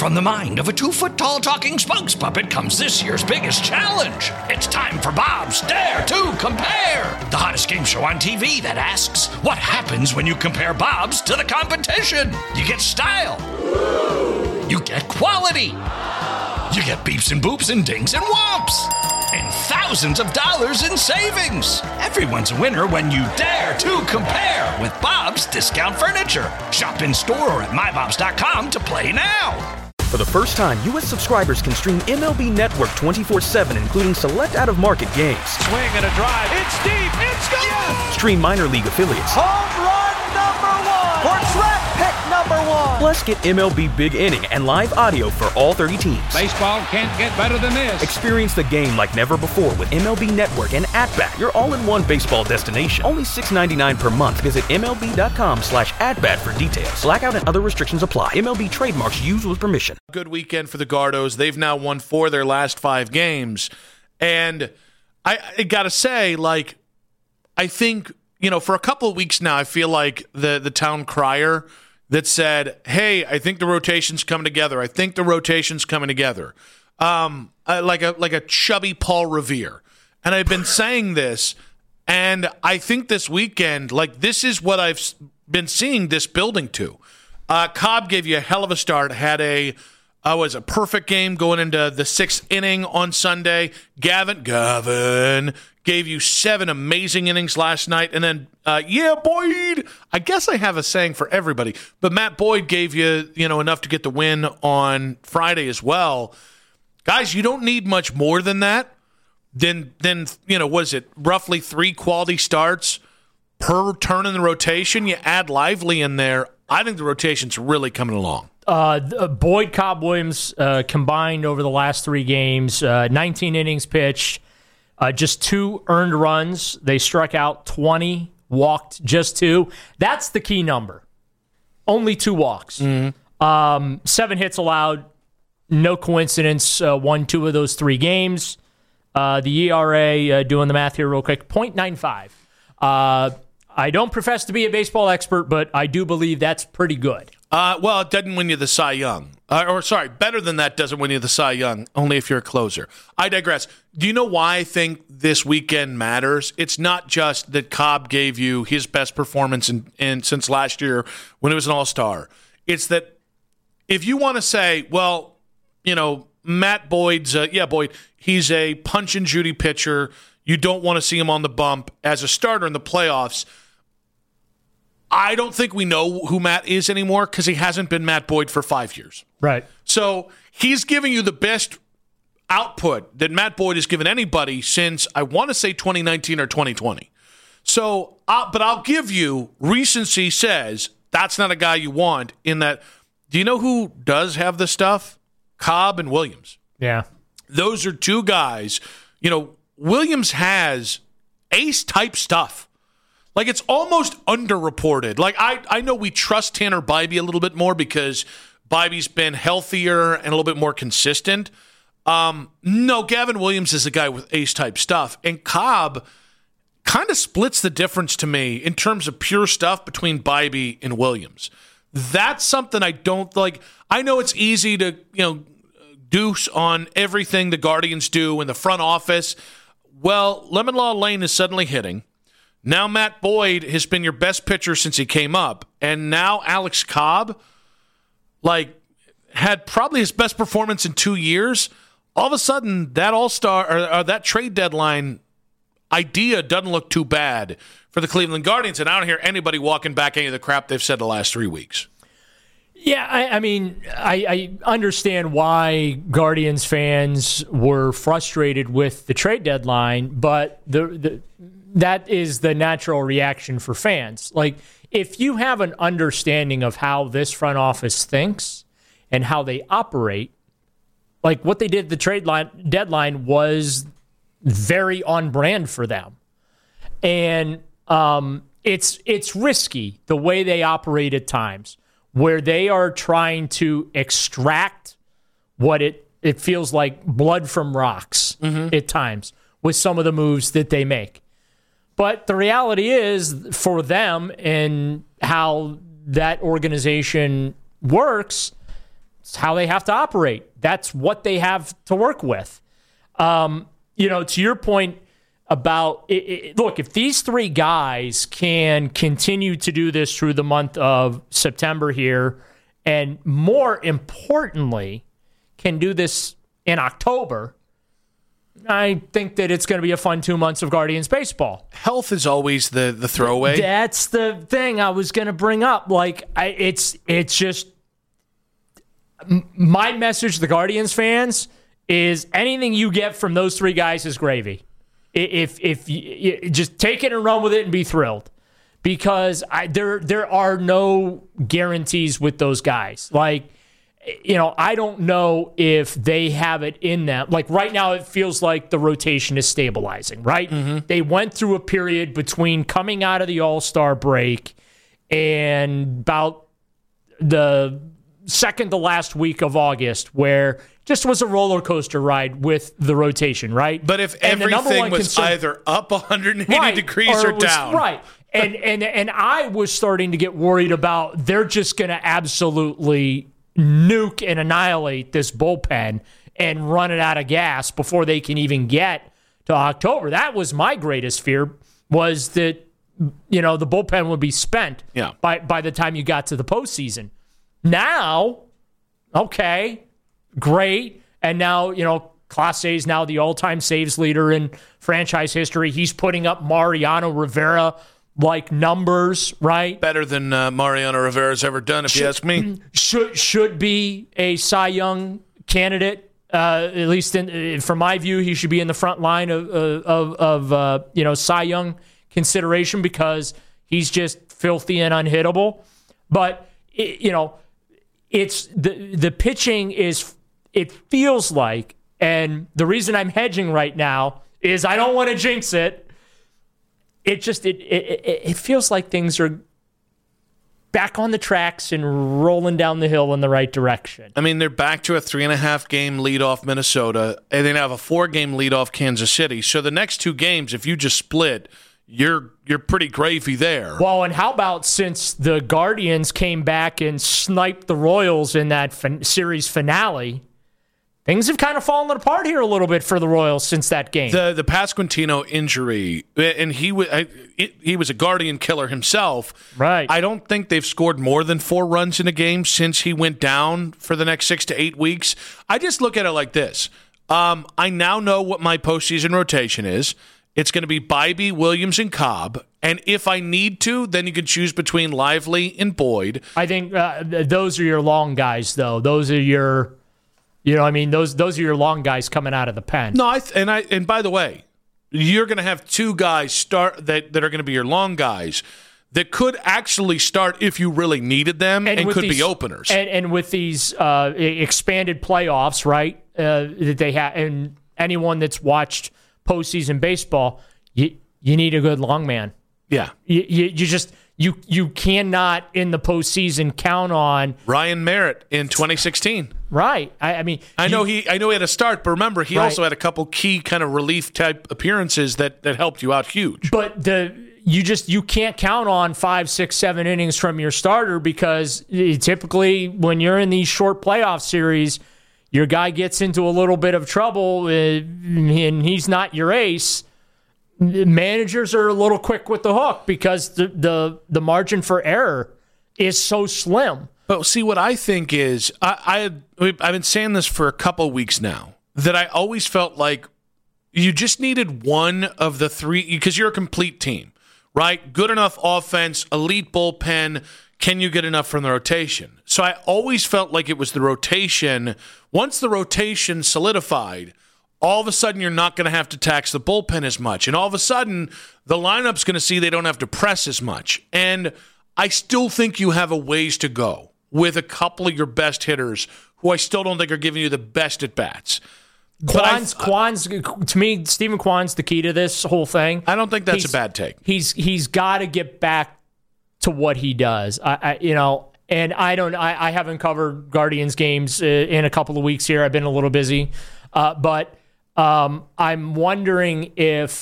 From the mind of a 2-foot-tall talking spokes puppet comes this year's biggest challenge. It's time for Bob's Dare to Compare, the hottest game show on TV that asks, what happens when you compare Bob's to the competition? You get style. You get quality. You get beeps and boops and dings and whomps. And thousands of dollars in savings. Everyone's a winner when you dare to compare with Bob's Discount Furniture. Shop in store or at mybobs.com to play now. For the first time, U.S. subscribers can stream MLB Network 24/7, including select out-of-market games. Swing and a drive. It's deep. It's gone. Yes! Stream minor league affiliates. Home run number 1. Or track pick number 1. Plus, get MLB Big Inning and live audio for all 30 teams. Baseball can't get better than this. Experience the game like never before with MLB Network and At-Bat, your all-in-one baseball destination. Only $6.99 per month. Visit MLB.com/at-bat for details. Blackout and other restrictions apply. MLB trademarks used with permission. Good weekend for the Gardos. They've now won 4 of their last 5 games. And I got to say, like, I think, for a couple of weeks now, I feel like the town crier that said, hey, I think the rotation's coming together. I think the rotation's coming together. Like a chubby Paul Revere. And I've been saying this, and I think this weekend, like, this is what I've been seeing this building to. Cobb gave you a hell of a start, had a perfect game going into the 6th inning on Sunday. Gavin gave you 7 amazing innings last night. And then, Boyd. I guess I have a saying for everybody. But Matt Boyd gave you, enough to get the win on Friday as well. Guys, you don't need much more than that. Then what is it, roughly 3 quality starts per turn in the rotation? You add Lively in there. I think the rotation's really coming along. Boyd, Cobb, Williams combined over the last 3 games, 19 innings pitched, just 2 earned runs. They struck out 20, walked just 2. That's the key number. Only 2 walks. Mm-hmm. 7 hits allowed. No coincidence, won 2 of those 3 games. The ERA, doing the math here real quick, 0.95. I don't profess to be a baseball expert, but I do believe that's pretty good. Well, it doesn't win you the Cy Young. Better than that doesn't win you the Cy Young, only if you're a closer. I digress. Do you know why I think this weekend matters? It's not just that Cobb gave you his best performance in since last year when he was an all-star. It's that if you want to say, well, Matt Boyd's, Boyd, he's a punch-and-Judy pitcher. You don't want to see him on the bump as a starter in the playoffs. I don't think we know who Matt is anymore because he hasn't been Matt Boyd for 5 years. Right. So he's giving you the best output that Matt Boyd has given anybody since, I want to say, 2019 or 2020. So, but I'll give you, recency says that's not a guy you want in that. Do you know who does have the stuff? Cobb and Williams. Yeah. Those are 2 guys. Williams has ace-type stuff. Like, it's almost underreported. Like, I know we trust Tanner Bybee a little bit more because Bybee's been healthier and a little bit more consistent. No, Gavin Williams is a guy with ace-type stuff. And Cobb kind of splits the difference to me in terms of pure stuff between Bybee and Williams. That's something I don't like. I know it's easy to, deuce on everything the Guardians do in the front office. Well, Lemon Law Lane is suddenly hitting. Now Matt Boyd has been your best pitcher since he came up. And now Alex Cobb, had probably his best performance in 2 years. All of a sudden, that all-star or that trade deadline idea doesn't look too bad for the Cleveland Guardians. And I don't hear anybody walking back any of the crap they've said the last 3 weeks. Yeah, I understand why Guardians fans were frustrated with the trade deadline, but that is the natural reaction for fans. Like, if you have an understanding of how this front office thinks and how they operate, like what they did the trade deadline was very on brand for them. And it's risky the way they operate at times, where they are trying to extract what it feels like blood from rocks at times with some of the moves that they make. But the reality is, for them and how that organization works, It's how they have to operate. That's what they have to work with. To your point about, look, if these three guys can continue to do this through the month of September here, and more importantly, can do this in October, I think that it's going to be a fun 2 months of Guardians baseball. Health is always the throwaway. That's the thing I was going to bring up. It's just my message to the Guardians fans is anything you get from those three guys is gravy. If you just take it and run with it and be thrilled, because there are no guarantees with those guys. I don't know if they have it in them. Like right now, it feels like the rotation is stabilizing, right? Mm-hmm. They went through a period between coming out of the All-Star break and about the second to last week of August where just was a roller coaster ride with the rotation, right? But if everything was either up 180 degrees or down. Right. And I was starting to get worried about they're just going to absolutely nuke and annihilate this bullpen and run it out of gas before they can even get to October. That was my greatest fear, was that the bullpen would be spent by the time you got to the postseason. Now, okay, great. And now, Clase is now the all-time saves leader in franchise history. He's putting up Mariano Rivera-like numbers, right? Better than Mariano Rivera's ever done, if you ask me. Should be a Cy Young candidate. At least from my view, he should be in the front line of Cy Young consideration because he's just filthy and unhittable. But it's the pitching is. It feels like, and the reason I'm hedging right now is I don't want to jinx it. It feels like things are back on the tracks and rolling down the hill in the right direction. I mean, they're back to a 3.5 game lead off Minnesota, and they have a 4 game lead off Kansas City. So the next 2 games, if you just split, you're pretty gravy there. Well, and how about since the Guardians came back and sniped the Royals in that series finale? Things have kind of fallen apart here a little bit for the Royals since that game. The Pasquantino injury, and he was a Guardian killer himself. Right. I don't think they've scored more than 4 runs in a game since he went down for the next 6 to 8 weeks. I just look at it like this. I now know what my postseason rotation is. It's going to be Bybee, Williams, and Cobb. And if I need to, then you can choose between Lively and Boyd. I think those are your long guys, though. Those are your... those are your long guys coming out of the pen. No, and by the way, you're going to have 2 guys start that are going to be your long guys that could actually start if you really needed them and could be openers. And with these expanded playoffs, right, that they have, and anyone that's watched postseason baseball, you need a good long man. Yeah. You cannot in the postseason count on Ryan Merritt in 2016. Right. I know he had a start, but remember he also had a couple key kind of relief type appearances that helped you out huge. But you can't count on 5, 6, 7 innings from your starter because typically when you're in these short playoff series, your guy gets into a little bit of trouble and he's not your ace. Managers are a little quick with the hook because the margin for error is so slim. But see, what I think is, I've been saying this for a couple weeks now, that I always felt like you just needed one of the 3, because you're a complete team, right? Good enough offense, elite bullpen. Can you get enough from the rotation? So I always felt like it was the rotation. Once the rotation solidified, all of a sudden you're not going to have to tax the bullpen as much. And all of a sudden, the lineup's going to see they don't have to press as much. And I still think you have a ways to go with a couple of your best hitters who I still don't think are giving you the best at-bats. Kwan's to me, Stephen Kwan's the key to this whole thing. I don't think that's a bad take. He's got to get back to what he does. And I haven't covered Guardians games in a couple of weeks here. I've been a little busy. But I'm wondering if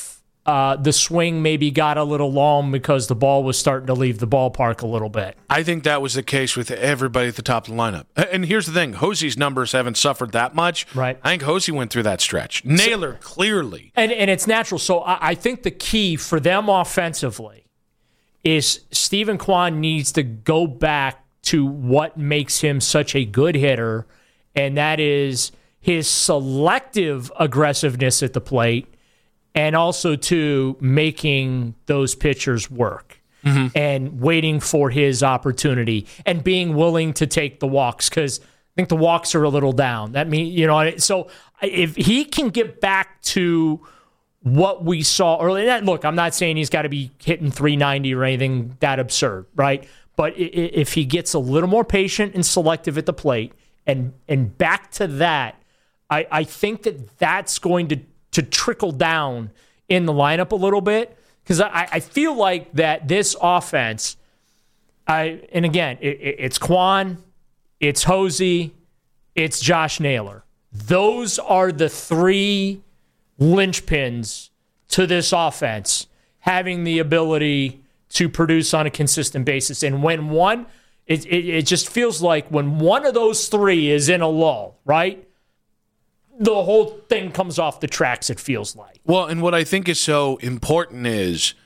the swing maybe got a little long because the ball was starting to leave the ballpark a little bit. I think that was the case with everybody at the top of the lineup. And here's the thing. Hosey's numbers haven't suffered that much. Right. I think Hosey went through that stretch. Naylor, clearly. And it's natural. So I think the key for them offensively is Stephen Kwan needs to go back to what makes him such a good hitter, and that is his selective aggressiveness at the plate, and also to making those pitchers work and waiting for his opportunity and being willing to take the walks, because I think the walks are a little down. That means, so if he can get back to what we saw early, look, I'm not saying he's got to be hitting 390 or anything that absurd, right? But if he gets a little more patient and selective at the plate and back to that, I think that's going to trickle down in the lineup a little bit, because I feel like that this offense, and again, it's Kwan, it's Hosey, it's Josh Naylor. Those are the three linchpins to this offense having the ability to produce on a consistent basis. And when one, it just feels like when one of those three is in a lull, right? The whole thing comes off the tracks, it feels like. Well, and what I think is so important is,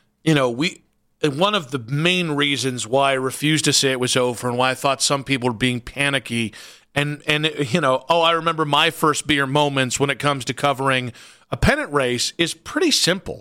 one of the main reasons why I refused to say it was over and why I thought some people were being panicky and I remember my first beer moments when it comes to covering a pennant race is pretty simple.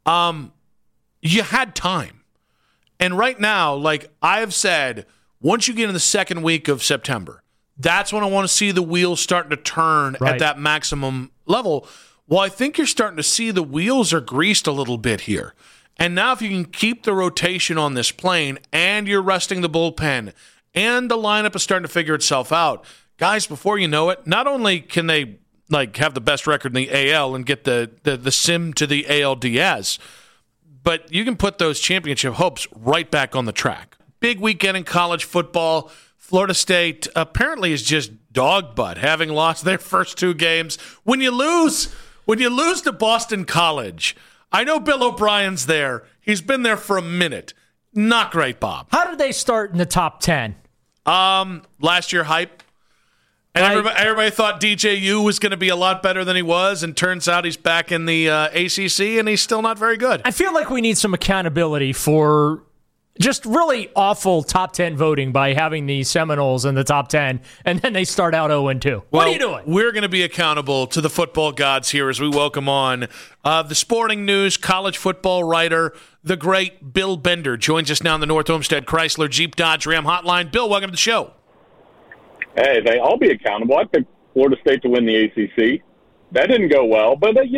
You had time. And right now, like I have said, once you get in the second week of September, that's when I want to see the wheels starting to turn at that maximum level. Well, I think you're starting to see the wheels are greased a little bit here. And now if you can keep the rotation on this plane and you're resting the bullpen and the lineup is starting to figure itself out, guys, before you know it, not only can they have the best record in the AL and get the sim to the ALDS, but you can put those championship hopes right back on the track. Big weekend in college football. Florida State apparently is just dog butt, having lost their first two games. When you lose to Boston College, I know Bill O'Brien's there. He's been there for a minute. Not great, Bob. How did they start in the top 10? Last year, hype. And everybody thought DJU was going to be a lot better than he was, and turns out he's back in the ACC, and he's still not very good. I feel like we need some accountability for just really awful top 10 voting by having the Seminoles in the top 10, and then they start out 0-2. What are you doing? We're going to be accountable to the football gods here as we welcome on the Sporting News college football writer, the great Bill Bender, joins us now on the North Olmsted Chrysler Jeep Dodge Ram Hotline. Bill, welcome to the show. Hey, I'll be accountable. I picked Florida State to win the ACC. That didn't go well, but it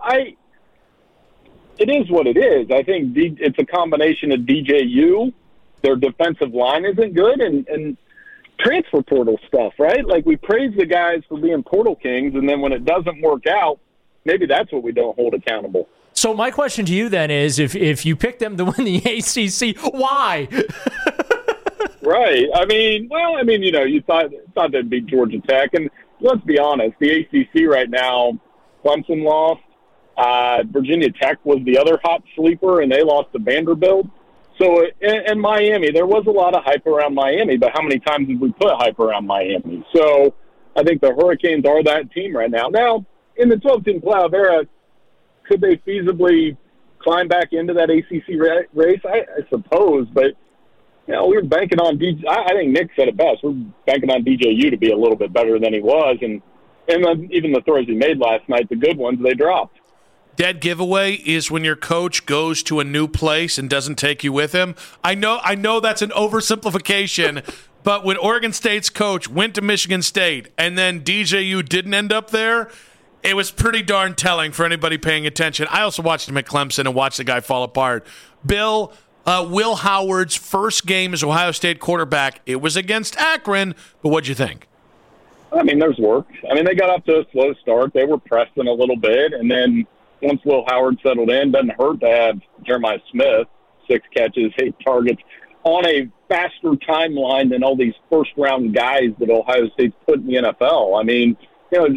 is what it is. I think it's a combination of DJU, their defensive line isn't good, and transfer portal stuff, right? Like, we praise the guys for being portal kings, and then when it doesn't work out, maybe that's what we don't hold accountable. So my question to you then is, if you pick them to win the ACC, why? Right. You thought they'd beat Georgia Tech, and let's be honest, the ACC right now, Clemson lost. Virginia Tech was the other hot sleeper, and they lost to Vanderbilt. So, and Miami, there was a lot of hype around Miami, but how many times did we put hype around Miami? So I think the Hurricanes are that team right now. Now, in the 12-team playoff era, could they feasibly climb back into that ACC race? I suppose, but we were banking on I think Nick said it best. We're banking on DJU to be a little bit better than he was, and even the throws he made last night, the good ones, they dropped. Dead giveaway is when your coach goes to a new place and doesn't take you with him. I know that's an oversimplification, but when Oregon State's coach went to Michigan State and then DJU didn't end up there, it was pretty darn telling for anybody paying attention. I also watched him at Clemson and watched the guy fall apart. Bill, Will Howard's first game as Ohio State quarterback, it was against Akron, but what'd you think? There's work. They got off to a slow start. They were pressing a little bit, and then once Will Howard settled in, doesn't hurt to have Jeremiah Smith, 6 catches, 8 targets, on a faster timeline than all these first-round guys that Ohio State's put in the NFL.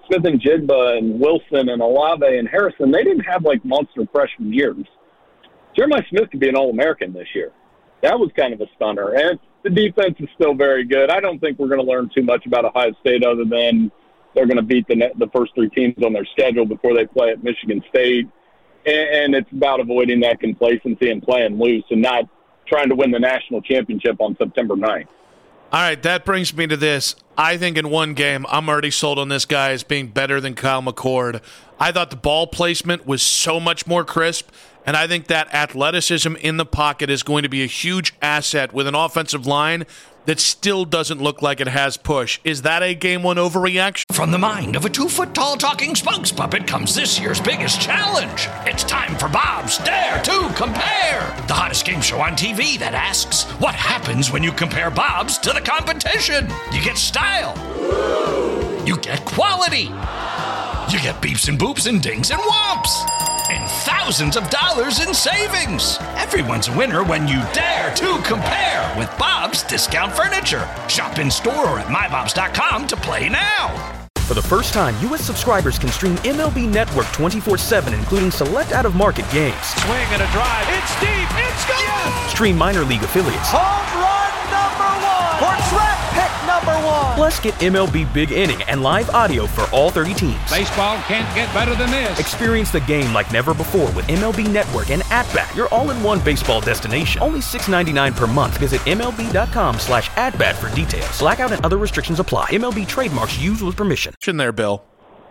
Smith and Jigba and Wilson and Olave and Harrison, they didn't have like monster freshman years. Jeremiah Smith could be an All-American this year. That was kind of a stunner. And the defense is still very good. I don't think we're going to learn too much about Ohio State other than they're going to beat the first three teams on their schedule before they play at Michigan State. And it's about avoiding that complacency and playing loose and not trying to win the national championship on September 9th. All right, that brings me to this. I think in one game, I'm already sold on this guy as being better than Kyle McCord. I thought the ball placement was so much more crisp, and I think that athleticism in the pocket is going to be a huge asset with an offensive line that still doesn't look like it has push. Is that a game one overreaction? From the mind of a 2-foot-tall talking spokes puppet comes this year's biggest challenge. It's time for Bob's Dare to Compare, the hottest game show on TV that asks, what happens when you compare Bob's to the competition? You get style. You get quality. You get beeps and boops and dings and whomps. And thousands of dollars in savings. Everyone's a winner when you dare to compare with Bob's Discount Furniture. Shop in store or at mybobs.com to play now. For the first time, U.S. subscribers can stream MLB Network 24/7, including select out-of-market games. Swing and a drive. It's deep. It's gone. Yes. Stream minor league affiliates. Home run number 1. Or track pick number 1. Plus, get MLB Big Inning and live audio for all 30 teams. Baseball can't get better than this. Experience the game like never before with MLB Network and At-Bat, your all-in-one baseball destination. Only $6.99 per month. Visit MLB.com/AtBat for details. Blackout and other restrictions apply. MLB trademarks used with permission. There, Bill.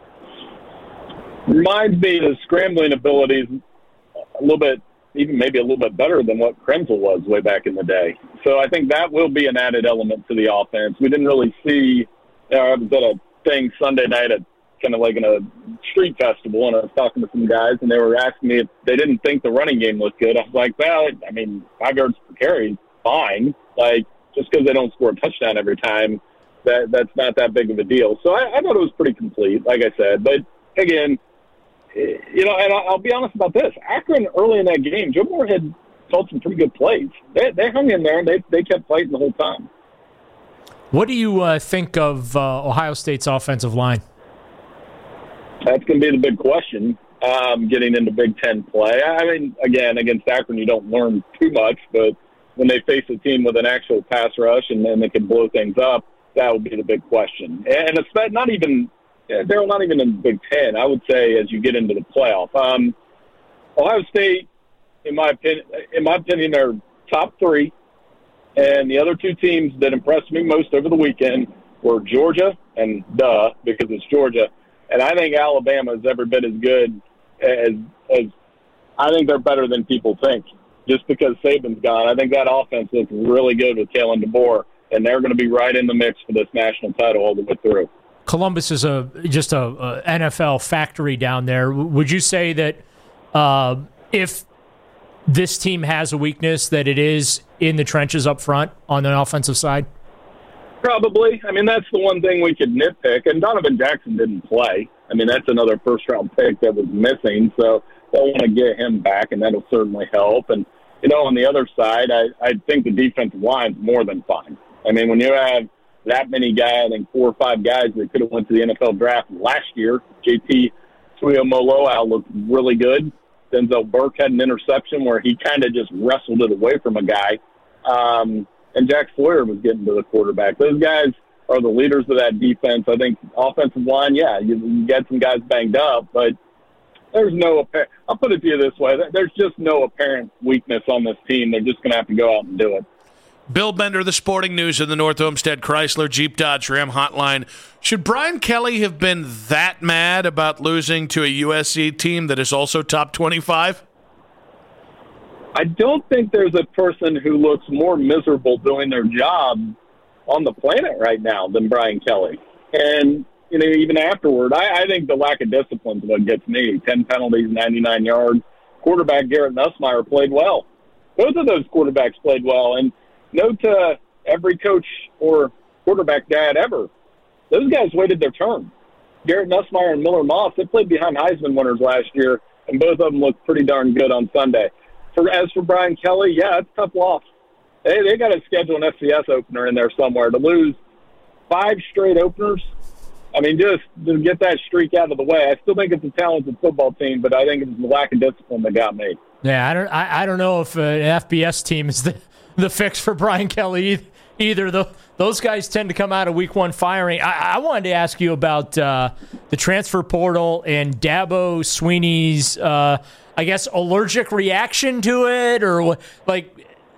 Reminds me the scrambling abilities a little bit, even maybe a little bit better than what Krenzel was way back in the day. So I think that will be an added element to the offense. We didn't really see, I was at a thing Sunday night at kind of like in a street festival, and I was talking to some guys, and they were asking me if they didn't think the running game looked good. I was like, well, I mean, 5 yards per carry, fine. Like, just because they don't score a touchdown every time, that's not that big of a deal. So I thought it was pretty complete, like I said. But, again, you know, and I'll be honest about this. Akron, early in that game, Joe Moorhead called some pretty good plays. They hung in there, and they kept fighting the whole time. What do you think of Ohio State's offensive line? That's going to be the big question getting into Big Ten play. I mean, again, against Akron, you don't learn too much, but when they face a team with an actual pass rush and then they can blow things up, that would be the big question. And it's not even in Big Ten. I would say as you get into the playoff, Ohio State, in my opinion, are top 3. And the other 2 teams that impressed me most over the weekend were Georgia and because it's Georgia. And I think Alabama is every bit as good as I think they're better than people think. Just because Saban's gone, I think that offense looks really good with Kalen DeBoer. And they're going to be right in the mix for this national title all the way through. Columbus is just a NFL factory down there. Would you say that if this team has a weakness, that it is in the trenches up front on the offensive side? Probably. I mean, that's the one thing we could nitpick. And Donovan Jackson didn't play. I mean, that's another first-round pick that was missing. So they'll want to get him back, and that'll certainly help. And, you know, on the other side, I think the defensive line's more than fine. I mean, when you have that many guys, I think 4 or 5 guys that could have went to the NFL draft last year, JT Tuimoloau looked really good. Denzel Burke had an interception where he kind of just wrestled it away from a guy. And Jack Sawyer was getting to the quarterback. Those guys are the leaders of that defense. I think offensive line, yeah, you get some guys banged up, but there's no apparent – I'll put it to you this way. There's just no apparent weakness on this team. They're just going to have to go out and do it. Bill Bender, the Sporting News of the North Olmsted Chrysler Jeep Dodge Ram Hotline. Should Brian Kelly have been that mad about losing to a USC team that is also top 25? I don't think there's a person who looks more miserable doing their job on the planet right now than Brian Kelly. And, you know, even afterward, I think the lack of discipline is what gets me. 10 penalties, 99 yards. Quarterback Garrett Nussmeier played well. Both of those quarterbacks played well. And note to every coach or quarterback dad ever, those guys waited their turn. Garrett Nussmeier and Miller Moss, they played behind Heisman winners last year, and both of them looked pretty darn good on Sunday. As for Brian Kelly, yeah, it's a tough loss. They got to schedule an FCS opener in there somewhere. To lose 5 straight openers I mean, just to get that streak out of the way. I still think it's a talented football team, but I think it's the lack of discipline that got me. Yeah, I don't know if an FBS team is the fix for Brian Kelly either. Those guys tend to come out of week one firing. I wanted to ask you about the transfer portal and Dabo Swinney's, I guess, allergic reaction to it, or like.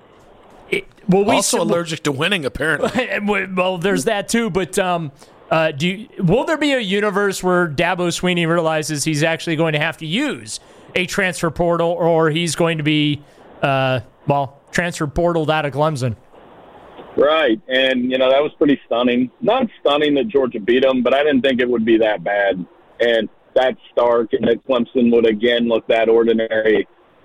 Allergic to winning, apparently. Well, there's that too, but will there be a universe where Dabo Swinney realizes he's actually going to have to use a transfer portal, or he's going to be, transfer portaled out of Clemson? Right, and, that was pretty stunning. Not stunning that Georgia beat them, but I didn't think it would be that bad. And that Stark and that Clemson would again look that ordinary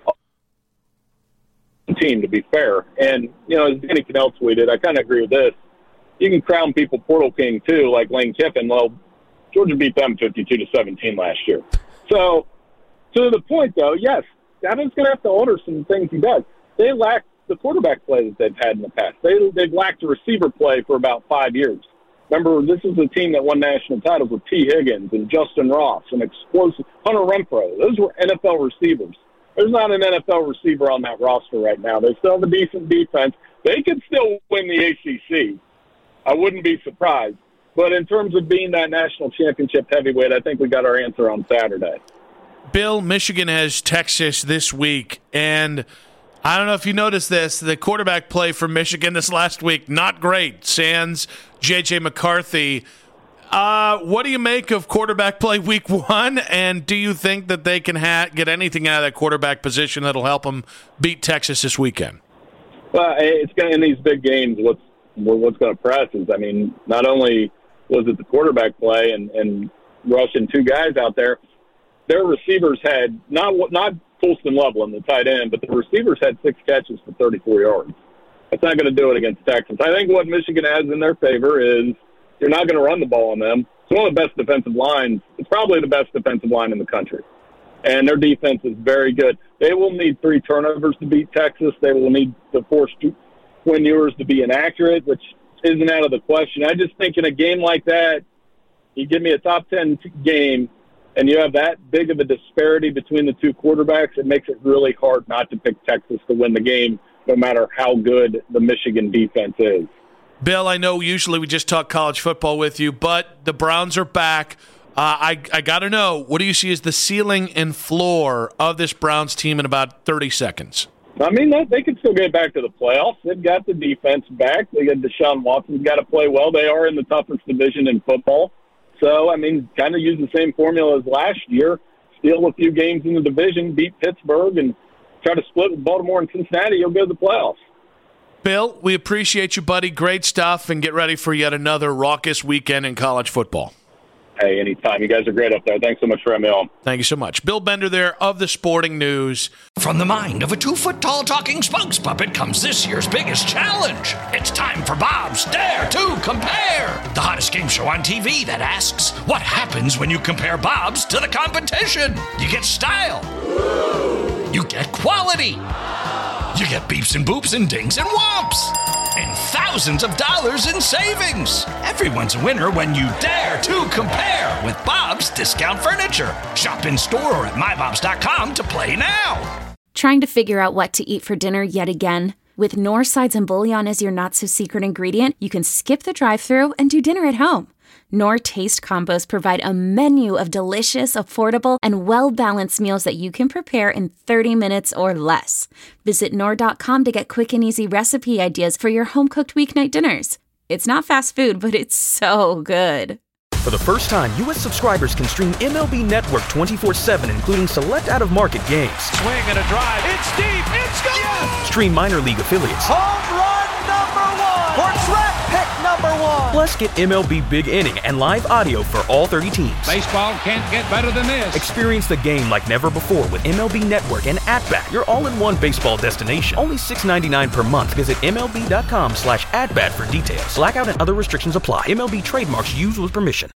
team, to be fair. And, as Danny Cannell tweeted, I kind of agree with this. You can crown people portal king, too, like Lane Kiffin. Well, Georgia beat them 52-17 last year. So, to the point, though, yes, Dabo's going to have to alter some things he does. They lack the quarterback play that they've had in the past. They've lacked a receiver play for about 5 years. Remember, this is a team that won national titles with T. Higgins and Justin Ross and explosive Hunter Renfrow. Those were NFL receivers. There's not an NFL receiver on that roster right now. They still have a decent defense. They could still win the ACC. I wouldn't be surprised. But in terms of being that national championship heavyweight, I think we got our answer on Saturday. Bill, Michigan has Texas this week, and I don't know if you noticed this, the quarterback play for Michigan this last week, not great. Sans J.J. McCarthy. What do you make of quarterback play week one, and do you think that they can get anything out of that quarterback position that'll help them beat Texas this weekend? Well, it's going in these big games. What's going to press is, not only was it the quarterback play and rushing two guys out there, their receivers had not Colston Loveland, the tight end, but the receivers had 6 catches for 34 yards. That's not going to do it against Texas. I think what Michigan has in their favor is you're not going to run the ball on them. It's one of the best defensive lines. It's probably the best defensive line in the country. And their defense is very good. They will need 3 turnovers to beat Texas. They will need to force Quinn Ewers to be inaccurate, which isn't out of the question. I just think in a game like that, you give me a top 10 game, and you have that big of a disparity between the two quarterbacks, it makes it really hard not to pick Texas to win the game, no matter how good the Michigan defense is. Bill, I know usually we just talk college football with you, but the Browns are back. I got to know, what do you see as the ceiling and floor of this Browns team in about 30 seconds? They can still get back to the playoffs. They've got the defense back. They got Deshaun Watson's got to play well. They are in the toughest division in football. So, kind of use the same formula as last year. Steal a few games in the division, beat Pittsburgh, and try to split with Baltimore and Cincinnati. You'll go to the playoffs. Bill, we appreciate you, buddy. Great stuff, and get ready for yet another raucous weekend in college football. Hey, anytime. You guys are great up there. Thanks so much for having me on. Thank you so much. Bill Bender there of the Sporting News. From the mind of a 2-foot-tall talking spokes puppet comes this year's biggest challenge. It's time for Bob's Dare to Compare, the hottest game show on TV that asks, what happens when you compare Bob's to the competition? You get style. You get quality. You get beeps and boops and dings and whomps. And thousands of dollars in savings. Everyone's a winner when you dare to compare with Bob's Discount Furniture. Shop in store or at mybobs.com to play now. Trying to figure out what to eat for dinner yet again? With Knorr sides and bouillon as your not-so-secret ingredient, you can skip the drive-thru and do dinner at home. Knorr Taste Combos provide a menu of delicious, affordable, and well-balanced meals that you can prepare in 30 minutes or less. Visit Knorr.com to get quick and easy recipe ideas for your home-cooked weeknight dinners. It's not fast food, but it's so good. For the first time, U.S. subscribers can stream MLB Network 24/7, including select out-of-market games. Swing and a drive. It's deep. It's gone. Yes! Stream minor league affiliates. Home run number 1. For track pick number 1. Plus, get MLB Big Inning and live audio for all 30 teams. Baseball can't get better than this. Experience the game like never before with MLB Network and At-Bat, your all-in-one baseball destination. Only $6.99 per month. Visit MLB.com/AtBat for details. Blackout and other restrictions apply. MLB trademarks used with permission.